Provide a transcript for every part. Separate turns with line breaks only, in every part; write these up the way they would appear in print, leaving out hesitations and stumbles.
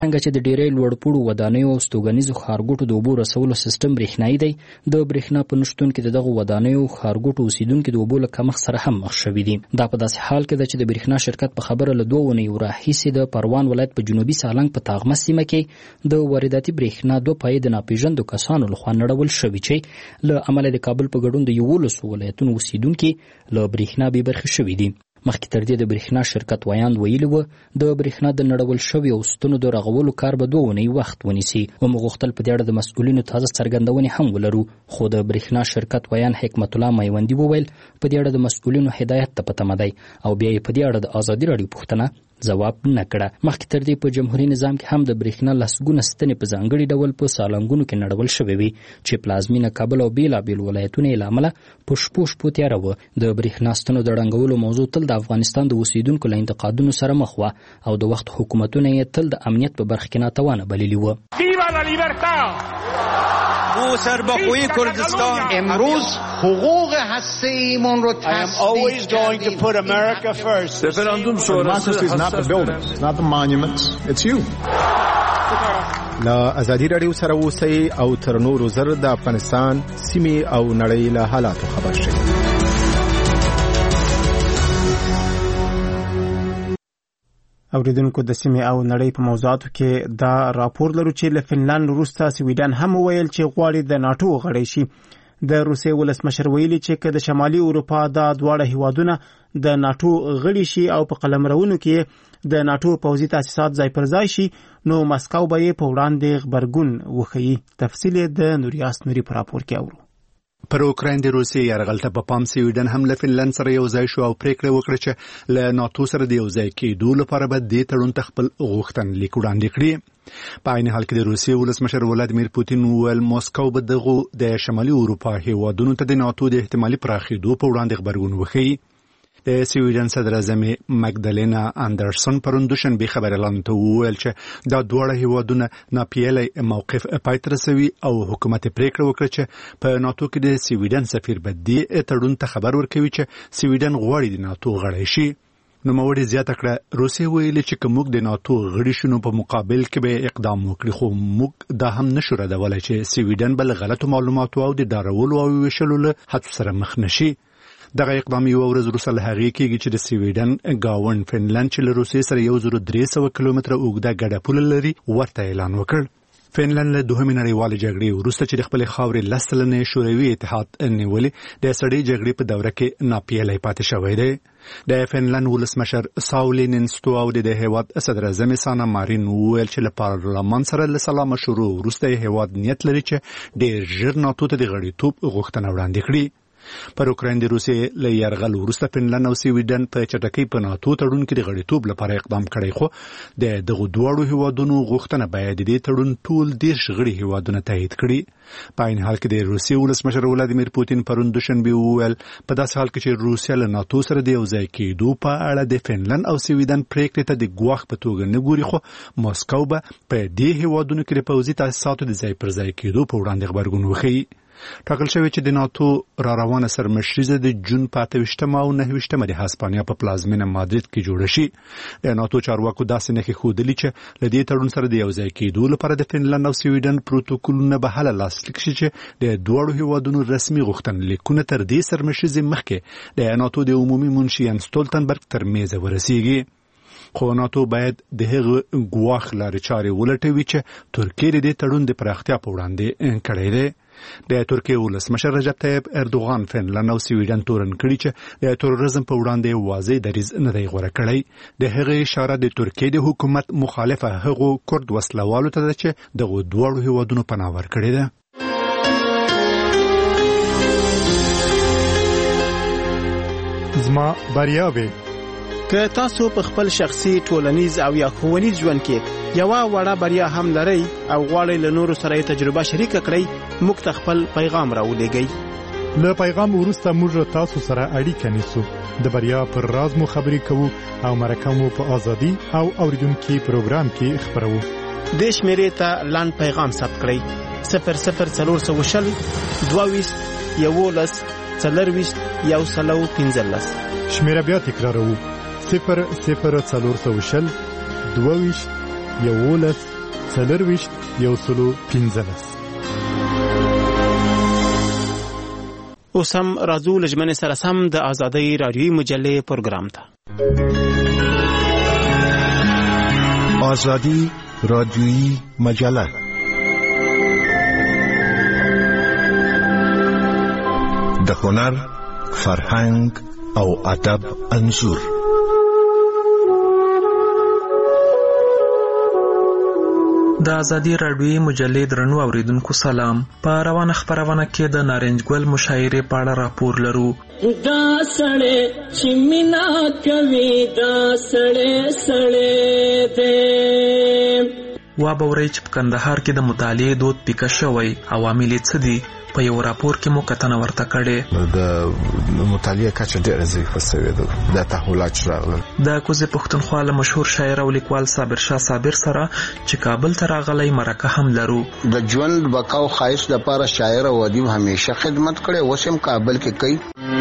څنګه چې د ډېرې لوړپوړو ودانیو او ستوګنیزو ښارګوټو د اوبو رسولو سیستم برېښنایي دی، د برېښنا په نشتون کې د دغو ودانیو ښارګوټو اوسیدونکي د اوبو له کمښت سره هم مخ شوي دي. دا په داسې حال کې ده چې د برېښنا شرکت په خبره له 2 اونیو راهیسې د پروان ولایت په جنوبي سالنګ په تاغمه سیمه کې د وارداتي برېښنا 2 پایې د ناپېژندو کسانو لخوا نړول شوي چې له امله د کابل په ګډون د 11 ولایتونو اوسیدونکي له برېښنا بې برخې شوي دي. مخکې تر دې د برېښنا شرکت ویاند ویلي و د برېښنا د نړول شویو ستنو د رغولو کار به 2 اونۍ وخت ونیسي. ومو غوښتل په دې اړه د مسؤلینو تازه څرګندونې هم ولرو، خو د برېښنا شرکت ویاند حکمت الله میوندي وویل په دې اړه د مسؤلینو هدایت ته په تمه دی او بیا یې په دې اړه د ازادي راډیو پوښتنه ځواب نه کړه. مخکې تر دې په جمهوریت نظام کې هم د برېښنا لسګونه ستنې په ځانګړي ډول په سالنګونو کې نړول شوې وي چې پلازمینه کابل او بېلابېل ولایتونه یې له امله په شپو تیاره وه. د برېښنا ستنو د ړنګولو موضوع تل د افغانستان د اوسیدونکو له انتقادونو سره مخ وه او د وخت حکومتونه یې تل د امنیت په برخه کې ناتوانه بللي وه.
او سربخوی کردستان
امروز حقوق هسته‌ایمون رو تثبیت
Referendum sonrası is not the buildings, not the monuments, it's you.
لا ازادي راډیو سره اوسئ او تر نورو زر د افغانستان سیمې او نړۍ له حالاتو خبر شئ.
اوریدونکو د سیمې او نړۍ په موضوعاتو کې دا راپور لرو چې له فنلند وروسته سویډن هم وویل چې غواړي د ناتو غړی شي. د روسیې ولسمشر ویلي چې که د شمالي اروپا دا دواړه هیوادونه د ناتو غړي شي او په قلمرونو کې د ناتو پوځي تاسیسات ځای پر ځای شي نو مسکو به یې په وړاندې غبرګون وښیي. تفصیل د نوریاس نوري په راپور کې اورو.
پر اوکراین د روسیې یرغل ته په پام سویډن هم له فنلند سره یو ځای شو او پریکړه وکړه چې له ناتو سره د یو ځای کېدو لپاره به دې تړون ته خپل غوښتنلیک وړاندې کړي. په عین حال کې د روسیې ولسمشر ولادیمیر پوتین وویل موسکو به دغه د شمالي اروپا هیوادونو ته د ناتو د احتمالي پراخېدو په وړاندې غبرګون وښیي. د سویډن صدر اعظم مګدلینا اندرسن پرون دوشنبه خبرلاند ته وویل چې دا دواړه هیوادونه ناپیېلی موقف پای ته رسوي او حکومت پریکړه وکړه چې په ناتو کې د سویډن سفیر به دې تړون ته خبر ورکوي چې سویډن غواړي د ناتو غړی شي. نوموړي زیاته کړه روسیې ویلي چې که موږ د ناتو غړي شو نو په مقابل کې به اقدام وکړي، خو موږ دا هم نشو ردولی چې سویډن به له غلطو معلوماتو او د ډارولو او ویشلو له هڅو سره مخ نشي. دغه اقدام یو ورځ وروسته له هغې کېږي چې د سویډن ګاونډ فنلند چې له روسیې سره 1300 کیلومتره اوږده ګډه پوله لري ورته اعلان وکړ. فنلند له دوهمې نړیوالې جګړې وروسته چې د خپلې خاورې 10 سلنې شوروي اتحاد نیولې د سړې جګړې په دوره کې ناپیېلی پاتې شوی دی. د فنلند ولسمشر ساولی نینستو او د هیواد صدر اعظم سانا مارین وویل چې له پارلمان سره له سلامه شروع وروسته هیواد نیت لري چې ډېر ژر ناتو ته د غړیتوب غوښتنه وړاندې کړي. پر اوکراین د روسیې له یرغل وروسته فنلند او سویډن په چټکۍ په ناتو تړون کې د غړیتوب لپاره اقدام کړی، خو د دغو دواړو هیوادونو غوښتنه باید د دې تړون ټول 10 غړي هیوادونه تایید کړي. په عین حال کې د روسیې ولسمشر ولادیمیر پوتین پرون دوشنبه وویل په داسې حال کې چې روسیا له ناتو سره د یو ځای کېدو په اړه د فنلند او سویډن پریکړې ته د ګواښ په توګه نه ګوري، خو موسکو به په دې هیوادونو کې د پوځي تاسیساتو د ځای پر ځای کېدو په وړاندې غبرګون وښیي. ټاکل شوی چې د ناتو را روانه سرمشریزه د جون 28 او 29 د هسپانیا په پلازمینه مادرید کې جوړه شي. د ناتو چارواکو داسې نښې ښودلي چې له دې تړون سره د یو ځای کېدو لپاره د فنلند او سویډن پروتوکولونه به هله لاسلیک شي چې د دواړو هیوادونو رسمي غوښتنلیکونه تر دې سرمشریزې مخکې د ناتو د عمومي منشي یانس ستولتنبرګ تر میزه ورسیږي. خو ناتو باید د هغه ګواښ لارې چارې ولټوي چې ترکیه د دې تړون د پراختیا په وړاندې کړی دی. د ترکیه ولسمشر رجب طیب اردوغان فنلند او سویډن تورن کړي چې د تروریزم په وړاندې واضح دریځ نه دی غوره کړی. د هغه اشاره د ترکیه د حکومت مخالفه هغو کرد وسلوالو ته ده چې دغه دواړو هیوادونو پناه ورکړې ده.
زما بریاوې
که تاسو په خپل شخصي ټولنیز او یا ښوونیز ژوند کې یو وړه بریا هم لرئ او غواړئ له نورو سره تجربه شریک کړئ، موږ ته خپل پیغام راولېږئ.
له پیغام وروسته موږ تاسو سره اړیکه نیسو، د بریا پر راز مو خبرې کوو او مرکه مو په ازادي او اوریدونکو پروګرام کې خبرو.
د شمیرې ته لاند پیغام ثبت کړئ 00420 22 11 40 115.
شمیره بیا تکراروو 00420 22 11 4015.
اوس هم راځو له ژمنې سره سم د ازادۍ رادیوي مجلې پروګرام ته.
آزادی رادیویی مجله د هنر، فرهنګ او ادب انځور.
د ازادي راډیوي مجلې درنو اوریدونکو سلام. په روانه خبرونه کې د نارنج ګل مشاعرې په اړه راپور لرو.
دا سړی چې مینا کوي دا سړی دی.
وا به ورئ چې په کندهار کې د مطالعې دود پیکه شوی، عوامل یې څه دي؟ په یو راپور کې مو کتنه ورته کړې.
د مطالعې کچه ډېره زیاته شوې ده، د تحولات راغلل.
د کوزې پښتونخوا له مشهور شاعر او لیکوال صابر شاه صابر سره چې کابل ته راغلی مرکه هم لرو.
د ژوند بقا او ښایست لپاره شاعر او ادیب همیشه خدمت کړي، اوس هم کابل کې کوي.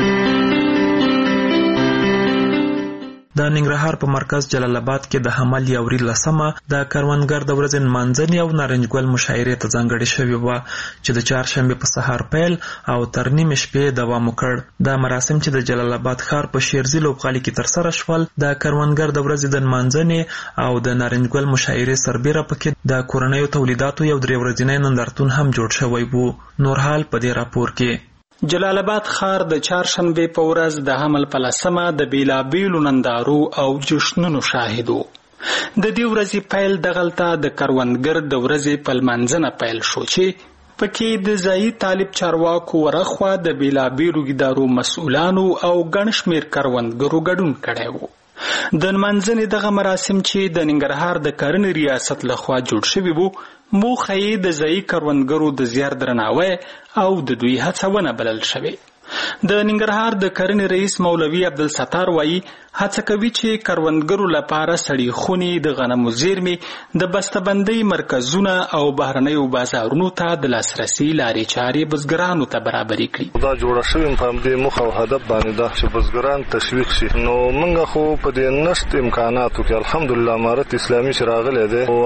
د ننګرهار په مرکز جلال آباد کې د حمل یا وري لسمه د کروندګر د ورځې نمانځنې او نارنج ګل مشاعرې ته ځانګړې شوې وه چې د چهارشنبې په سهار پیل او تر نیمې شپې دوام وکړ. دا مراسم چې د جلال آباد ښار په شیرزي لوبغالي کې ترسره شول، د کروندګر د ورځې د نمانځنې او د نارنج ګل مشاعرې سربیره پکې د کورنیو تولیداتو یو 3 ورځنی نندارتون هم جوړ شوی وو. نور حال په دې راپور کې.
جلال آباد ښار د چهارشنبې په ورځ د حمل په لسمه د بیلابیلو نندارو او جشنونو شاهد و. د دې ورځې پیل دغلته د کروندګر د ورځې په لمانځنه پیل شو چې پکې د ځایي طالب چارواکو ورخوا د بیلابیلو ادارو مسؤلانو او ګڼ شمېر کروندګرو ګډون کړی و. د لمانځنې دغه مراسم چې د ننګرهار د کرنې ریاست لخوا جوړ شوي وو، موخه یې د ځایي کروندګرو د زیار درناوی او د دوی هڅونه بلل شوې. د ننګرهار د کرنې رئیس مولوي عبدالستار وایي هڅه کوي چې کروندګرو لپاره سړې خونې، د غنمو زیرمې، د بسته‌بندۍ مرکزونه او بهرنیو بازارونو ته د لاسرسي لارې چارې بزګرانو ته برابرې کړي.
دا جوړه شوې په همدې موخه او هدف باندې ده چې بزګران تشویق شي. نو موږ خو په دې نشت امکاناتو کې الحمدلله امارت اسلامي چې راغلی دی او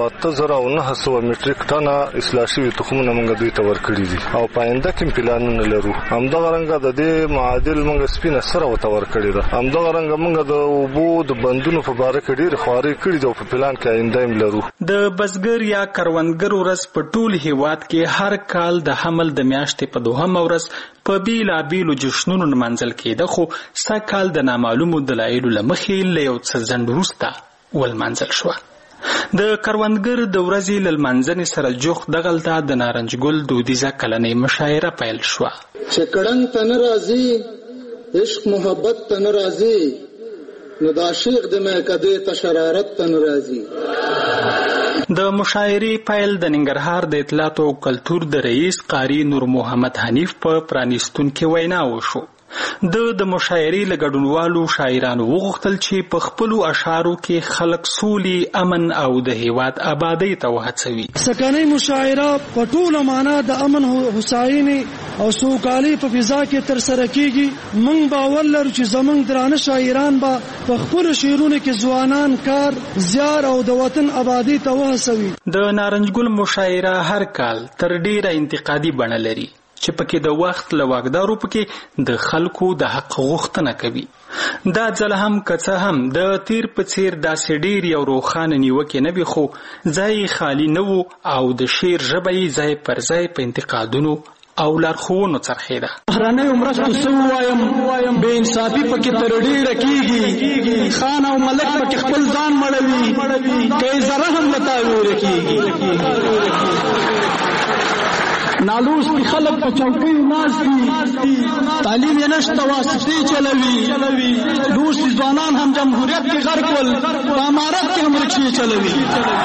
8900 میټریک ټنه اصلاح شوي تخمونه موږ دوی ته ورکړي دي او په آینده کې پلانونه لرو. همدغه رنګه د دې معادل موږ سپینه سره ورته ورکړې ده. همدغه رنګه موږ د اوبو د بندونو په باره کې ډېرې خوارۍ کړي دي او په پلان کې آینده هم لرو.
د بزګر یا کروندګر ورځ په ټول هیواد کې هر کال د حمل د میاشتې په 2مه ورځ په بیلابیلو جشنونو نمانځل کېده، خو سږکال د نامعلومو دلایلو له مخې له یو څه ځنډ وروسته ولمانځل شوه. د کروندګر د ورځې له لمانځنې سره جوخت دغلته د نارنج ګل دودیزه کلنۍ مشاعره پیل شوه.
چې کړنګ ته نه راځي، عشق محبت ته نه راځي، نو د عاشق د میکدې ته شرارت ته نه راځي.
د مشاعرې پیل د ننګرهار د اطلاعات او کلتور د رئیس قاری نور محمد حنیف په پرانیستونکې وینا وشو. د مشاعرې له ګډونوالو شاعرانو وغوښتل چې په خپلو اشعارو کې خلک سولې، امن او د هیواد آبادۍ ته وهڅوي.
سکانۍ مشاعره په ټوله معنا د امن، هوساینې او سوکالۍ په فضا کې ترسره کیږي. موږ باور لرو چې زموږ درانه شاعران به په خپلو شعرونو کې ځوانان کار، زیار او د وطن آبادۍ ته وهڅوي.
د نارنج ګل مشاعره هر کال تر ډیره انتقادي بڼه لري چې پکې د وخت له واګدارو پکې د خلکو د حق غوښتنه کوي. دا ځل هم که څه هم د تیر په څیر داسې ډیر یو روښانه نیوکې نه وي، خو ځای خالی نه و او د شعر ژبه یې ځای پر ځای په انتقادونو او لارښوونو څرخېده.
بهرنیو مرستو څه ووایم، بې انصافي پکې تر ډیره کېږي، خان او ملک پکې خپل ځان مړوي، که یې ذره هم له تاویره کېږي. نالوس کی خلق په چوکۍ ناست دي، تعلیم یې نشته، واسطې چلوي. روس ځوانان هم جمهوریت کې غرق ول، په امارت کې هم رکشې چلوي.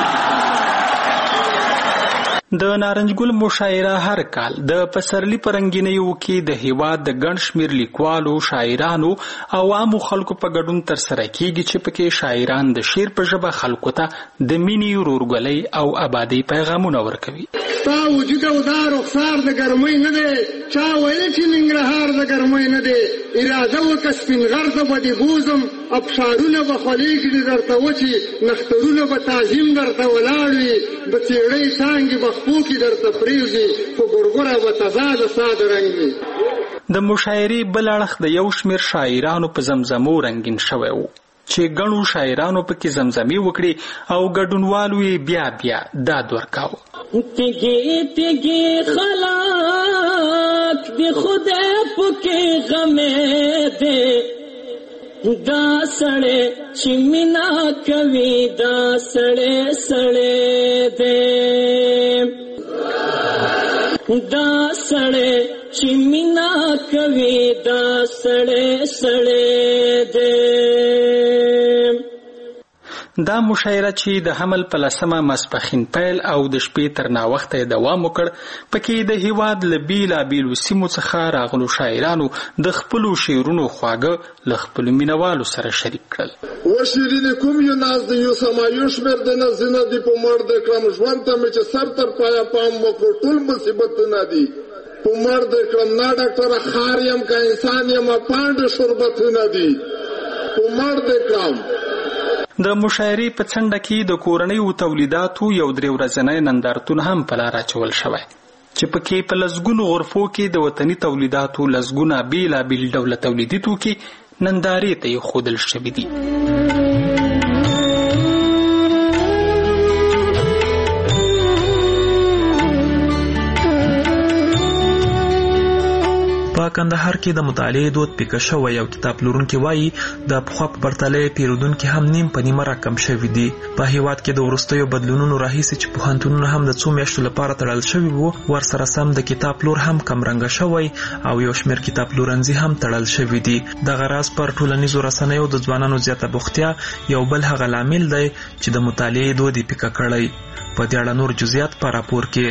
د نارنج ګل مشاعره هر کال د پسرلي په رنګینیو کې د هیواد د ګڼ شمېر لیکوالو، شاعرانو او عامو خلکو په ګډون ترسره کیږي چې پکې شاعران د شعر په ژبه خلکو ته د مینې، ورورګلۍ او آبادۍ پیغامونه ورکوي.
ستا وجود او دا رخسار د ګرمۍ نه دی چا ویل چې ننګرهار د ګرمۍ نه دی اراده وکړه سپین غر ته به دې بوزم ابشارونه به خولېږي درته وچي نخترونه به تعظیم درته ولاړ وي د څېړۍ څانګې به خپو کې درته پرېږدي په ګورګوره به تضاد ساده رنګ وي.
د مشاعرې بل اړخ د یو شمېر شاعرانو په زمزمو رنګین شوی و چې ګڼو شاعرانو پکې زمزمې وکړي او ګډونوالو یې بیا بیا داد ورکاوه.
تیږې تیږې خلاق دی خدای پکې غمې دی دا سړی چې مینا کوي دا سړی سړی دی دا سړی چې مینا کوي دا سړی سړی دی.
دا مشاعره چې د حمل په 10مه ماسپښین پیل او د شپې تر ناوخته دوام وکړ پکې د هیواد له بیلابیلو سیمو څخه راغلو شاعرانو د خپلو شعرونو خواږه له خپلو مینوالو سره شریک کړل.
و شیرینې کوم یو ناز د یو سمایو شمېر د نازینه دي په مړ د کړم ژوند ته مې چې سر تر پایه پام وکړو ټول مصیبتونه دي په مړ د کړم نه ډاکټره خار یم که انسان یم پانډه شربتونه دي په مړ د کړم.
د مشاعرې په څنډه کې د کورنیو تولیداتو یو 3 ورځنی نندارتون هم په لار اچول شوی چې پکې په لسګونو غرفو کې د وطني تولیداتو لسګونه بیلابیل ډوله تولیدي توکي نندارې ته ایښودل شوي دي.
په کندهار کې د مطالعې دود پیکه شوی یو کتاب پلورونکي وایي د پخوا په پرتله پیرودونکي هم نیم په نیمه راکم شوي دي. په هیواد کې د وروستیو بدلونونو راهیسې چې پوهنتونونه هم د 2 میاشتو لپاره تړل شوي وو ورسره سم د کتاب پلور هم کمرنګه شوی او یو شمېر کتاب پلورنځي هم تړل شوي دي. دغه راز پر ټولنیزو رسنیو د ځوانانو زیاته بوختیا یو بل هغه لامل دی چې د مطالعې دود یې پیکه کړی. په دې اړه نور جزئیات په راپور کې.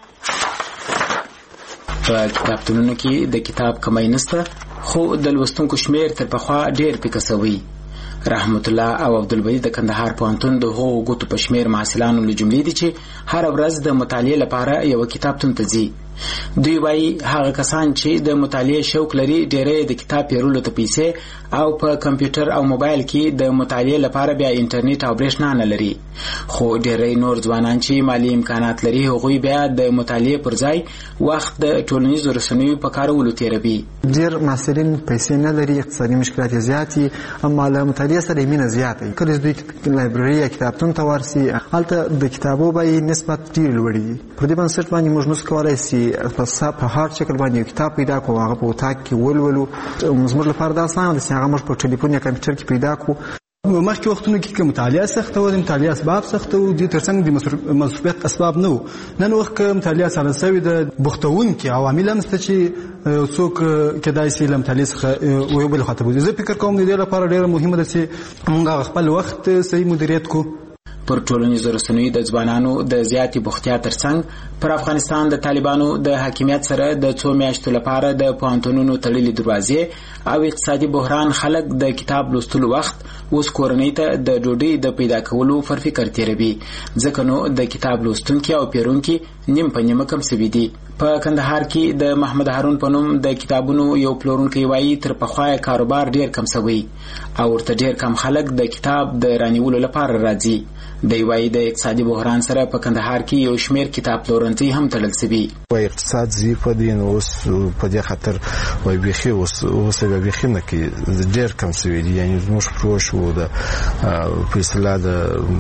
په کتابتونونو کې د کتاب کمی نشته خو د لوستونکو شمیر تر پخوا ډیر پیکه شوی. رحمت الله او عبدالبدی د کندهار پوهنتون د هغو ګوتو په شمیر محصلانو له جملې دي چې هر ورځ د مطالعې لپاره یو کتابتون ته ځي. دوی وایي هغه کسان چې د مطالعې شوق لري ډېری د کتاب پیرلو ته پیسې او په کمپیوټر او موبایل کې د مطالعې لپاره بیا انټرنیټ او برېښنا نه لري. خو ډېری نور ځوانان چې مالي امکانات لري هغوی بیا د مطالعې پر ځای وخت د ټولنیزو رسنیو په کارولو تېروي.
ډېر محصلین پیسې نه لري، اقتصادي مشکلات یې زیات دي، اما له مطالعې سره یې مینه زیاته وي. کله چې دوی لایبرري یا کتابتون ته ورسي هلته د کتابو بیې نسبت ډېر لوړې وي. پر دې بنسټ باندې موږ نسو کولی سي په هارد شکل باندې یو کتاب پیدا کړو، هغه په اتاق کې ولولو. زموږ لپاره دا اسانه ده چې هغه موږ په ټلیفون یا کمپیوټر کې پیدا کړو.
مخکې وختونو کې مطالعه سخته وه، د مطالعې اسباب سخته وو، دې ترڅنګ د مصروفیت اسباب نه وو. نن وخت که مطالعه سره سوي د بوختونکي عوامل هم شته چې څوک کېدای شي له مطالعې څخه یو بل خواته بوځي. زه فکر کوم د دې لپاره ډېره مهمه ده چې موږ خپل وخت صحیح مدیریت کړو.
پر ټولنیزو رسنیو د ځوانانو د زیاتې بوختیا ترڅنګ پر افغانستان د طالبانو د حاکمیت سره د 2 میاشتو لپاره د پوهنتونونو تړلې دروازې او اقتصادي بحران خلک د کتاب لوستلو وخت اوس کورنۍ ته د ډوډۍ د پیدا کولو پر فکر تېروي. ځکه نو د کتاب لوستونکي او پیرونکي نیم په نیمه کم سوي دي. په کندهار کې د محمد هارون په نوم د کتابونو یو پلورونکی وایي تر پخوا کاروبار ډېر کم سوی او ورته ډېر کم خلک د کتاب د رانیولو لپاره راځي. دی وایي د اقتصادي بحران سره په کندهار کې یو شمېر کتاب پلورنځي هم تړل سوي.
وایي اقتصاد ضعیف دی نو اوس په دې خاطر وایي بیخي اوس به بیخي نه کې ډېر کم سوي دي. یعنې زموږ پروش و د په اصطلاح د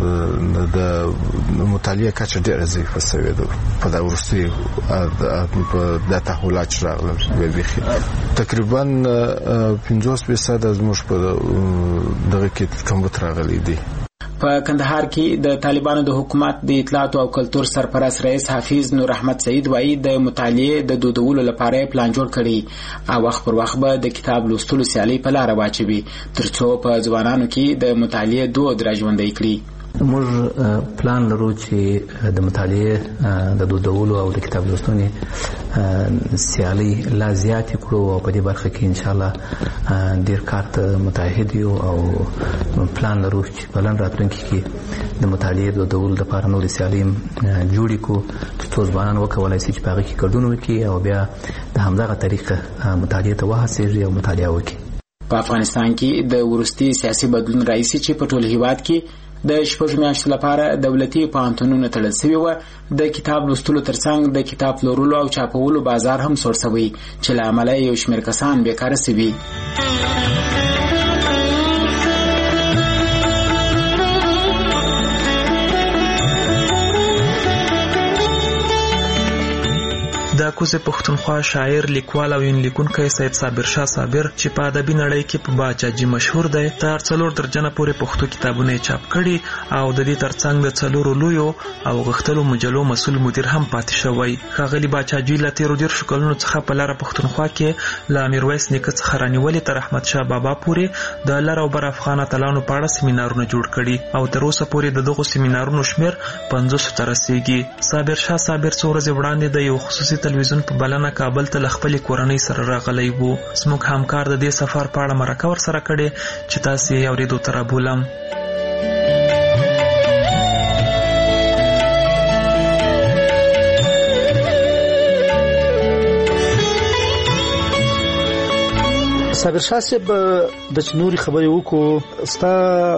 مطالعې کچه ډېره ضعیفه سوې ده په دا وروستیو د تحولات چې راغلل. تقریبا 50% زموږ په دغه کې کمبود راغلی دی.
په کندهار کې د طالبانو د حکومت د اطلاعات او کلتور سرپرست رئیس حافظ نور احمد سعید وایي د مطالعې د دودولو لپاره پلان جوړ کړي او وخت پر وخت به د کتاب لوستلو سیالۍ په لاره واچوي ترڅو په ځوانانو کې د مطالعې دود راژوندی کړي.
موږ پلان لرو چې د مطالعې د دودولو او د کتاب لوستنې سیالي لا زیات کړو او په دې برخه کې ان شاء الله ډیر کار ته متعهد یو او پلان لرو چې بلن راتلونکي کې د مطالعې د دودولو لپاره نور سیالي جوړې کو څو ځوانان وکولای شي چې په هغه کې ګډون وکړي او بیا د همدغه طریقه مطالعې ته وهڅېږي او مطالعه وکړي.
په افغانستان کې د وروستي سیاسي بدلون راځي چې په ټول هیواد کې د 6 میاشتو لپاره دولتي پوهنتونونه تړل شوي وو. د کتاب لوستلو ترڅنګ د کتاب پلورلو او چاپولو بازار هم سوړ شوی چې له امله یو شمېر کسان بیکاره شوي.
د کوزه پښتونخوا شاعر لیکوال او لیکونکی سید صابر شاه صابر چې په ادبي نړۍ کې په باچاجي مشهور دی تر 4 درجنه پورې پښتو کتابونه چاپ کړي او د دې ترڅنګ د 4 لویو او غختلو مجلو مسؤل مدیر هم پاتې شوی. ښاغلي باچاجي له 13 کلونو څخه په لاره پښتونخوا کې لا میرویس نیکه څخه رانیولې تر احمد شاه بابا پورې د لر او بر افغان اتلانو په اړه سیمینارونه جوړ کړي او تر اوسه پورې دغه سیمینارونو شمیر 500 ته رسیدي. صابر شاه صابر څو ورځې وړاندې د یو خصوصي تلویزیون په بلنه کابل ته خپل کورنۍ سره راغلی وو. زموږ همکار د دې سفر په اړه مرکه ورسره کړې چې تاسو یې اورېدو ته رابولم.
صابر شاه صاحب د چنوري خبرې وکړو ستا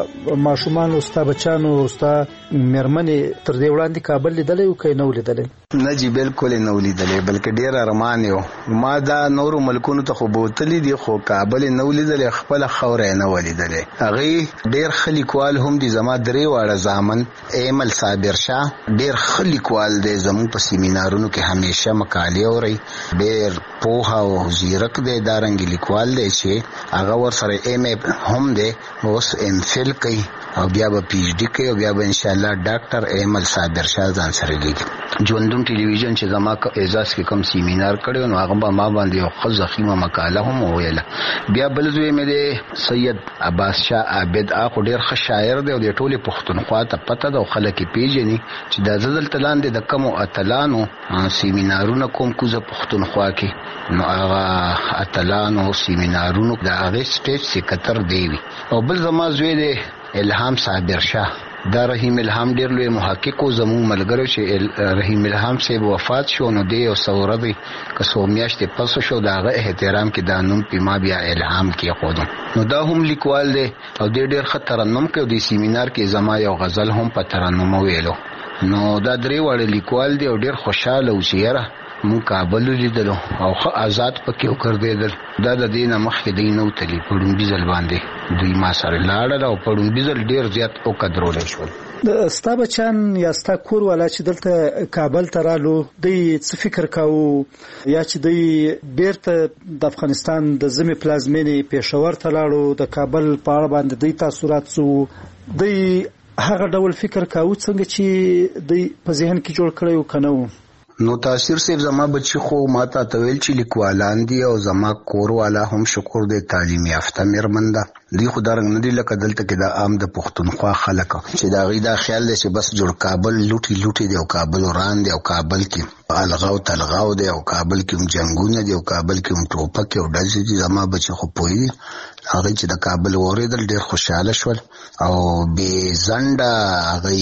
ماشومان او ستا بچانو او ستا مېرمنې تر دې وړاندې کابل لیدلی او که نه ولیدلی؟
نه جی بالکل نه ولیدلی بلکې ډېر ارمان یو ما دا نورو ملکونو ته خو بوتلی دي خو کابل نه ولیدلی خپله خوره نه ولیدلی. هغې ډېر ښه لیکوال هم دي زما 3 واړه زامن ایمل صابر شاه ډېر ښه لیکوال دی زموږ په سیمینارونو کې همیشه مقالې اورئ ډېر پوهه او زیرک دی دارنګې لیکوال دی چې هغه ورسره ایم ای هم دی اوس ام فل کوي او بیا به پی ایچ ډي کوي او بیا به انشاءالله ډاکټر ایمل صابر شاه ځان سره لیکي. ژوندون ټلویزیون چې زما اعزاز کې کوم سیمینار کړی نو هغه به ما باندې یو ښه ضخیمه مقاله هم وویله. بیا بل زوی مې دی سید عباس شاه عابد هغه ډېر ښه شاعر دی او د ټولې پښتونخوا ته پته ده او خلک یې پیژني چې دا زه دلته لاندې د کمو اتلانو سیمینارونه کوم کوزه پښتونخوا کې نو هغه اتلانو سیمینارونو د هغې سټیج سیکرټر دی وي. او بل زما زوی دی الهام صابر شاه دا رحیم الهام ډېر لوی محقق و زموږ ملګری چې رحیم الهام صاحب وفات شو نو دی یو څه ورځې که څو میاشتې پس شو د هغه احترام کې دا نوم پې ما بیا الهام کېښودم نو دا هم لیکوال دی او دی ډېر ښه ترنم کوي او د سیمینار کې زما یو غزل هم په ترنم ویلو نو دا 3 واړه لیکوال دی او ډېر خوشحاله و چې یاره مونږ کابل لیدلو او ښه آزاد پکې وکړدېدل. دا د دې نه مخکې دوی نه وتلي په ړومبي ځل باندې دوی ما سره لاړل او په ړومبي ځل ډېر زیات وقدرولی شول.
ستا بچان یا ستا کور والا چې دلته کابل ته رالو دوی څه فکر کاوه یا چې دوی بیرته د افغانستان د ضمې پلازمینې پېښور ته لاړو د کابل په اړه باندې دوی تاثرات څه وو دوی هغه ډول فکر کاوه څنګه چې دوی په ذهن کې جوړ کړی و که نه و؟
نو تاثیر صاحب زما بچی خو ما ته ویل چې لیکوالان دي او زما کور والا هم شکر دی تعلیم یافته میرمن ده دوی خو دارنګ نه دي لکه دلته کې د عام د پښتونخوا خلک چې د هغوی دا خیال دی چې بس جوړ کابل لوټي دی او کابل وران دی او کابل کې الغاو تلغاو دی او کابل کې هم جنګونه دی او کابل کې هم ټوپکې او ډزې دي. زما بچي خو پوهېږي هغوی چې د کابل واورېدل ډېر خوشحاله شول او بې ځنډه هغوی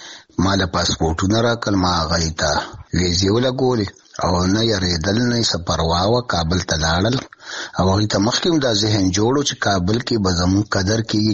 ما له پاسپورټونه راکړل ما هغوی ته ویزې ولګولې او نه یېرېدل نه یې څه پروا وه کابل ته لاړل او هغوی ته مخکې هم دا ذهن جوړ و چې کابل کې به زموږ قدر کېږي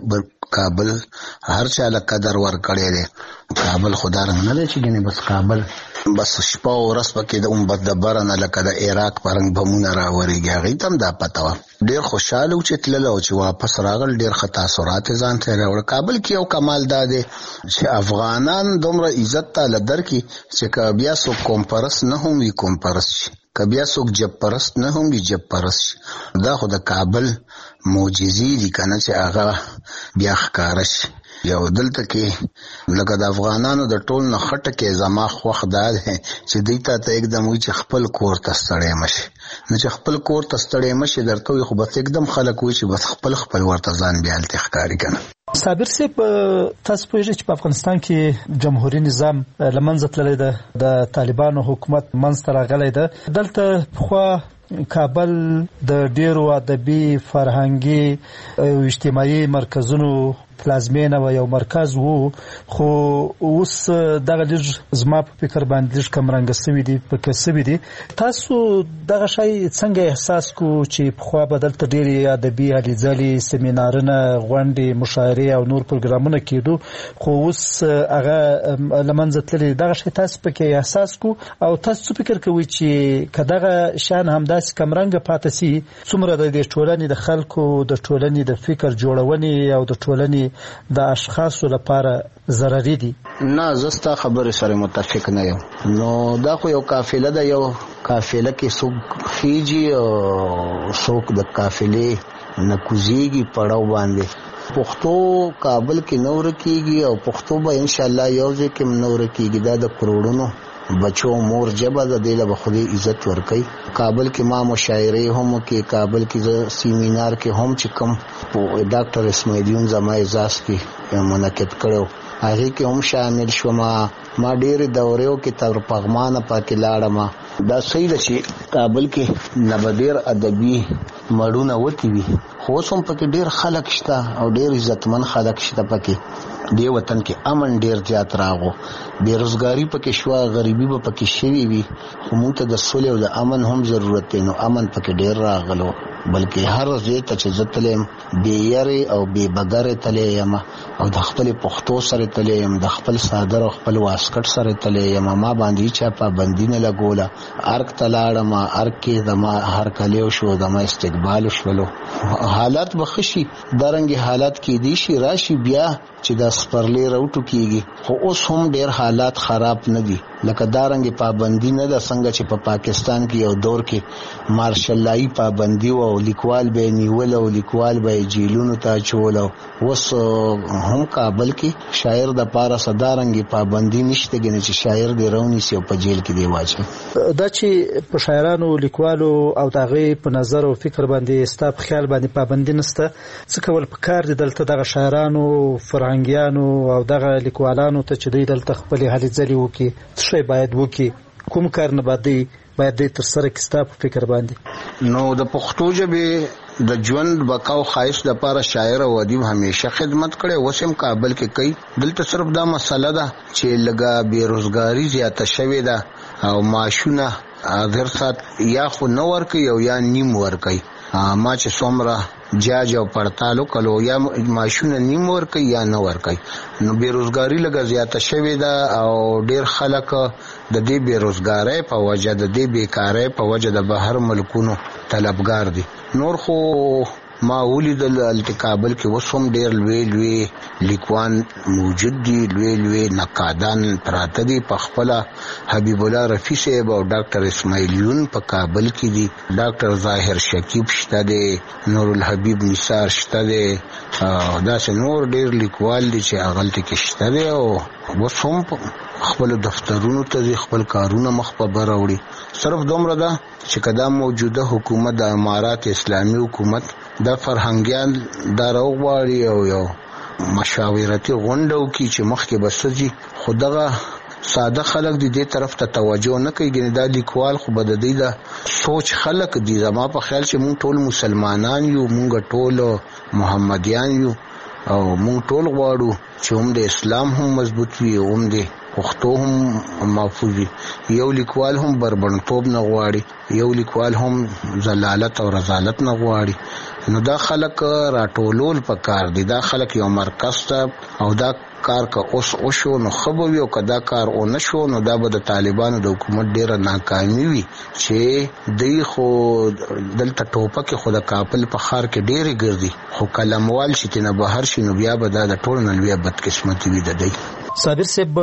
کابل هر چا له قدر ورکړی دی کابل خو دارنګ نه دی چې ګنې بس کابل بس شپه او ورځ پکې د بس د بره نه لکه د عراق په رنګ بمونه راورېږي هغوی ته هم دا پته وه ډېر خوشحاله و چې تلل او چې واپس راغل ډېر ښه تاثرات یې ځان ته یې راوړل. کابل کې یو کمال دا دی چې افغانان دومره عزت تاله درکړي چې که بیا څوک قوم پرست نه هم وي قوم پرست شي که بیا څوک جب پرست نه هم وي جب پرست شي. دا خو د کابل معجزې دي که نه چې هغه بیا ښکاره شي. یو دلته کې لکه د افغانانو د ټول نه خټه کې زما خوښ دا دی چې دوی ته एकदम وي چې خپل کور ته ستړی مشي نو چې خپل کور ته ستړی مشي درته وي خو بس एकदम خلک وي چې بس خپل ورته ځان بیا هلته ښکاري که نه.
صابر صاحب تاسو پوهیږئ چې په افغانستان کې جمهوریت نظام لمنځه تللی ده، د طالبانو حکومت منځته راغلی ده. دلته پخوا کابل د ډیرو ادبي فرهنګي او اجتماعي مرکزونو پلازمینه و یو مرکز وو، خو اوس دغه لږ زما په فکر باندې لږ کمرنګه سوي دي پکې سوي دي. تاسو دغه شی څنګه احساس کو چې پخوا به دلته ډېرې ادبي هلې ځلې سیمینارونه غونډې مشاعرې او نور پروګرامونه کېدو، خو اوس هغه له منځه تللي. دغه شی تاسو پکې احساس کو او تاسو څه فکر کوئ چې که دغه شیان همداسې کمرنګه پاتې سي څومره د دې ټولنې د خلکو د ټولنې د فکر جوړونې او د ټولنې د اشخاصو لپاره ضرري دي؟
نه، زه ستا خبرې سره متفق نه یم. نو دا خو یو قافله ده، یو قافله کې څوک خیجي او څوک د قافلې نه کوزیږي پړاو باندې. پښتو کابل کې نه ورکېږي او پښتو به انشاءالله یو ځای کې نه ورکېږي. دا د کروڑونو بچو مور جبه د دې له خدای عزت ورکي. کابل کې ما مشاعره هم کې، کابل کې سیمینار کې هم چې کوم ډاکټر اسماعیلیون زما اعزاز کې منعقد کړو، هغه کې هم شامل شوم. ما ډېر دوریو کې تر پغمانه پاتې لاړم. دا صحیح ده چې کابل کې نبدیر ادبي مړونه وتی وي، خو هم پکې ډېر خلک شته او ډېر عزتمن خلک شته. پکې دی وطن کې امن ډېر زیات راغو، بیروزګاری پکې شو، غریبي به پکې شوي وي، خو موږ ته د سولې او د امن هم ضرورت دی. نو امن پکې ډېر راغلو، بلکې هر ځای ته چې زه تلم بې یارې او بې بګرې تللی یم او د خپلې پښتو سره تللی یم، د خپل صادر او خپل واسکټ سره تللی یم. ما باندې چا پابندي نه لګوله. ارګ ته لاړم، ارګ کې زما هرکلی شو، زما استقبال شولو. حالات به ښه شي، دارنګې حالات کېدی شي راشي بیا چې دا سپرلی راوټو کېږي، خو اوس هم ډېر حالات خراب نه دي. لکه دارنګې پابندي نه ده څنګه چې په پاکستان کې یو دور کې مارشلایي پابندي و او لیکوال به یې نیول او لیکوال به یې جیلونو ته اچول. اوس هم کابل کې شاعر د پاره دارنګې پابندي نشته، ګنې چې شاعر دې رونیسي او په جیل کې دی واچي.
دا چې په شاعرانو لیکوالو او د هغې په نظر او فکر باندې ستا په خیال باندې پابندي نشته، څه کول پکار دي دلته دغه شاعرانو فرهنګیانو او دغه لیکوالانو ته چې دوی دلته خپلې هلې ځلې وکړي؟ څه شی باید وکړي؟ کوم کار نه باید دوی ترسره کړي ستا په فکر باندې؟
نو د پښتو ژبې د ژوند بقا او ښایست لپاره شاعر او ادیب همیشه خدمت کړي. اوس هم کابل کې کوي. دلته صرف دا مسله ده چې لږه بیروزګاري زیاته شوې ده او معاشونه غیر سات یا خو نه ورکوي او یا نیم ورکوي. ما چې څومره جاج او پړتالو کلو یا معاشونه نیم ورکوي یا نه ورکوي. نو بیروزګاري لږه زیاته شوې ده او ډېر خلک د دې بیروزګارۍ په وجه، د دې بیکارۍ په وجه د بهر ملکونو طلبګار دي. نور خو ما ولیدل هلته کابل کې اوس هم ډېر لوی لیکوان موجود دي، لوی نقادان پراته دي. په خپله حبیب الله رفیع صاحب او ډاکټر اسماعیلیون په کابل کې دي، ډاکټر ظاهر شکیب شته دی، نور الحبیب نثار شته دی، داسې نور ډېر لیکوال دي چې هغلته کې شته دی او اوس هم خپل دفترونو ته ځي، خپل کارونه مخ په بر وړي. صرف دومره ده چې کدا موجوده حکومت د امارات اسلامي حکومت د فرهنګیان دا راوغواړي او یو مشاورتي غونډه وکړي چې مخکې به څه ځي، خو دغه ساده خلک دې طرف ته توجه نه کوي. ګنې دا لیکوال خو به د دې د سوچ خلک دي. زما په خیال چې مونږ ټول مسلمانان یو، مونږ ټول محمدیان یو او مونږ ټول غواړو چې هم د اسلام هم مضبوط وي، هم د پښتو هم محفوظ وي. یو لیکوال هم بربنډتوب نه غواړي، یو لیکوال هم ضلالت او رذالت نه غواړي. نو دا خلک راټولول پکار دي. دا خلک یو مرکز ته او دا کار که اوس وشو نو ښه به وي او که دا کار ونه شو نو دا به د طالبانو د حکومت ډېره ناکامي وي چې دوی خو دلته ټوپکې خو د کابل په ښار کې ډېرې ګرځي، خو قلموال چې ترې نه بهر شي نو بیا به دا د ټولو نه لویه بدقسمتي وي د دوی.
صابر صاحب،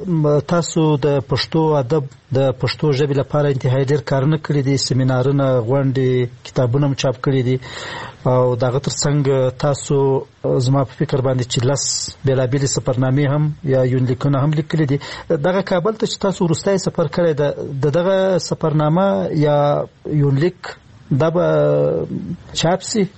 تاسو د پښتو ادب د پښتو ژبې لپاره انتهایی ډېر کارونه کړي دي، سیمینارونه، غونډې، کتابونه هم چاپ کړي دي او دغه ترڅنګ تاسو زما په فکر باندې چې 10 بېلابېلې سفرنامې هم یا یونلیکونه هم لیکلي دي. دغه کابل ته چې تاسو وروستی سفر کړی د دغه سفرنامه یا یونلیک دا به چاپ سي؟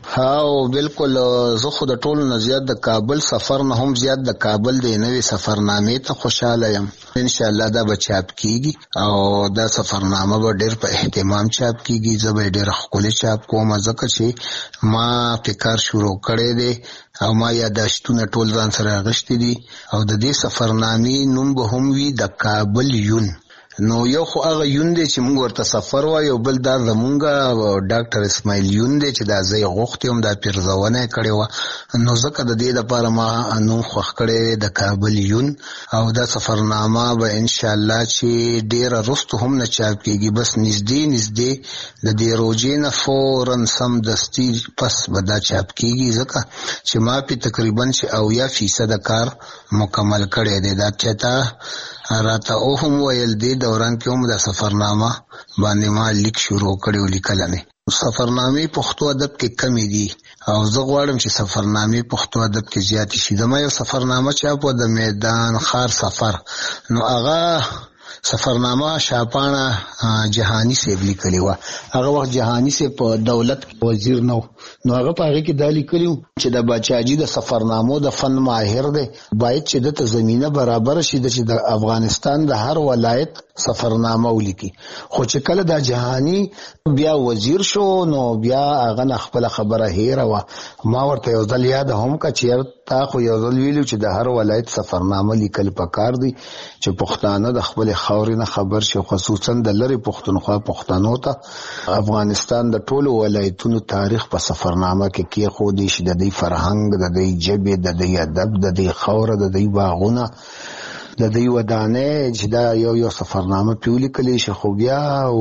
او بالکل زه خو د ټولو نه زیات د کابل سفر نه هم زیات د کابل د نوې سفرنامې ته خوشاله یم. ان شاء الله دا به چاپ کیږي او دا سفرنامه به ډېر په اهتمام چاپ کیږي. زه به ډېر ښکلي چاپ کوم ځکه چې ما فکر شروع کړی دی او ما یاداشتونه ټول ځان سره اخیستي دي او د دې سفرنامې نوم به هم وي د کابل یون. نو یو خو هغه یون دی چې موږ ورته سفر وایو، بل دا زمونږ ډاکټر اسماعیل یون دی چې دا زه یې غوښتې وم، دا پیرزونه یې کړې وه. نو ځکه د دې دپاره ما نوم خوښ کړی د کابل یون او دا سفرنامه به انشاءالله چې ډېره وروستو هم نه چاپ کېږي، بس نږدې د دې روژې نه فوراً سمدستي پس به دا چاپ کېږي ځکه چې ما پې تقریبا چې 80% کار مکمل کړی دی. دا چېته راته او هم ویل دی دوران کې هم دا سفرنامه باندې ما لیک شروع کړی و لیکل نه. سفرنامې پښتو ادب کې کمی دي او زه غواړم چې سفرنامې پښتو ادب کې زیاتې شي. زما یو سفرنامه چاپ و د میدان خار سفر، نو هغه سفرنامه شاپانه جهانی صاحب لیکلی وه. هغه وخت جهانی صاحب په دولت وزیر نو هغه په هغې کې دا لیکلي و چې د باچاجي د سفرنامو د فن ماهر دی، باید چې دته زمینه برابر شي چې د افغانستان د هر ولایت سفرنامه ولیکي. خو چې کله دا جهانی بیا وزیر شو نو بیا هغه نه خپله خبره هیره وه. ما ورته یو ځل یاده هم که چې تا خو یو ځل ویلو چې د هر ولایت سفرنامه لیکل پکار دی چې پښتانه د خپلې خاورې نه خبر شي، خصوصا د لرې پښتونخوا پښتنو ته افغانستان د ټولو ولایتونو تاریخ په سفرنامه کې کېښودی شي، د دوی فرهنګ، د دوی ژبې، د دوی ادب، د دوی خاوره، د دوی باغونه، د دوی ودانې، چې دا یو سفرنامه پې ولیکلی شي. خو بیا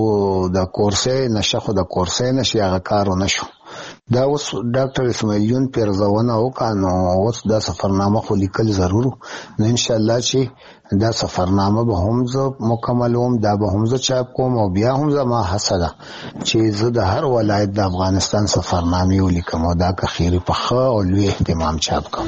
د کورسۍ نشه خو د کورسۍ نشي هغه کار ونه شو. دا اوس ډاکټر اسماعیل یون پیرزونه وکړه نو اوس دا سفرنامه خو لیکل ضرور نو انشاءالله چې دا سفرنامه به هم زه مکملوم، دا به هم زه چاپ کوم او بیا هم زما هڅه ده چې زه د هر ولایت د افغانستان سفرنامې ولیکم او دا که خیري په ښه او لوی اهتمام چاپ کوم.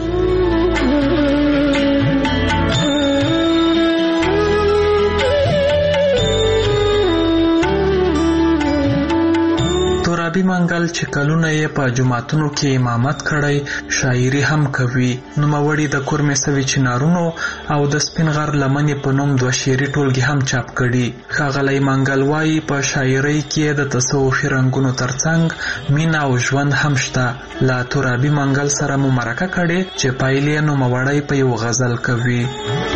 ترابي منګل چې کلونه یې په جوماتونو کې امامت کړی، شاعري هم کوي. نوموړي د کورمې سوي چنارونو او د سپین غر لمنې په نوم 2 شعري ټولګې هم چاپ کړي. ښاغلی منګل وایي په شاعرۍ کې د تصوفي رنګونو ترڅنګ مینه او ژوند هم شته. له ترابي منګل سره مو مرکه کړې چې پایلې نوموړی په یو غزل کوي.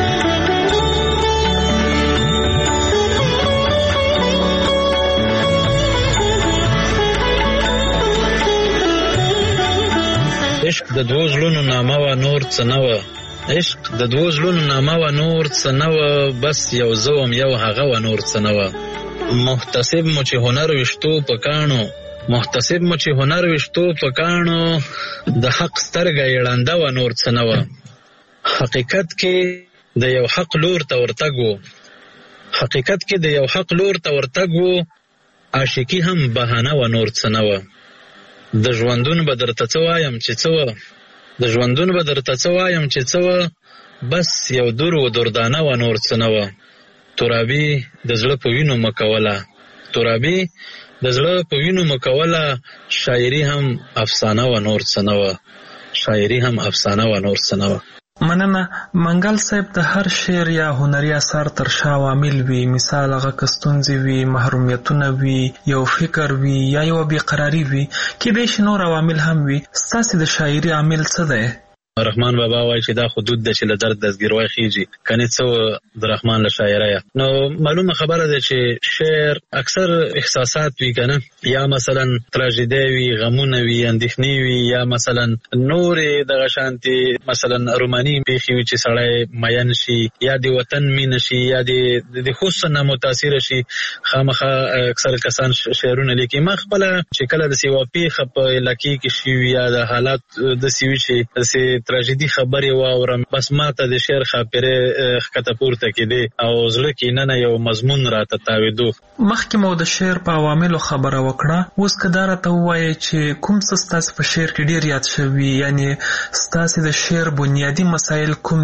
عشق د 2 زړونو نامه وه نور څه نه وه، عشق د 2 زړونو نامه وه نور څه نه وه، بس یو زه وم یو هغه وه نور څه نه وه. محتسب مو چې هنر ویشتو په کاڼو، محتسب مو چې هنر ویشتو په کاڼو، د حق سترګه یې ړنده وه نور څه نه وه. حقیقت کې د یو حق لور ته ورتګ و، حقیقت کې د یو حق لور ته ورتګ و، عاشقي هم بهانه وه نور څه نه وه. د ژوندون به درته څه وایم چې څه وه، د ژوندون به درته څه وایم چې څه وه، بس یو دور و دردانه وه نور څه نه وه. ترابي د زړه په وینو مه کوله، ترابي د زړه په وینو مه کوله، شاعري هم افسانه وه نور څه نه وه، شاعري هم افسانه وه نور څه نه وه.
مننه. منګل صاحب د هر شعر یا هنري اثر تر شا عوامل وي، مثال هغه که ستونزې وي، محرومیتونه وي، یو فکر وي یا یو بېقراري وي، کیدای شي نور عوامل هم وي. ستاسې د شاعري عامل څه دی؟
رحمان بابا وایي چې دا حدود ده چې له درد دستګیروی خیږي، کنې څه د رحمان له شاعریه. نو معلومه خبره ده چې شعر اکثر احساسات وي کنه، یا مثلا تراژیدي وي، غمونه وي، اندېښنې وي، یا مثلا نورې دغه شانتې مثلا روماني پېښې وي چې سړی مین شي، یا د وطن مینه شي، یا د حسن نه متاثره شي. خامخا اکثر کسان شعرونه لیکي. ما خپله چې کله داسې یوه پېښه په علاقې کې شوي یا د حالات داسې وي چې داسې تراژیدي خبرې واورم، بس ما ته د شعر خاپرې ښکته پورته کېدې او زړه کې ننه یو مضمون راته تاوېدو.
مخکې مو د شعر په عواملو خبره وکړه، اوس که دا راته ووایې چې کوم څه ستاسې په شعر کې ډېر یاد شوي، یعنې ستاسې د شعر بنیادي مسایل کوم دي؟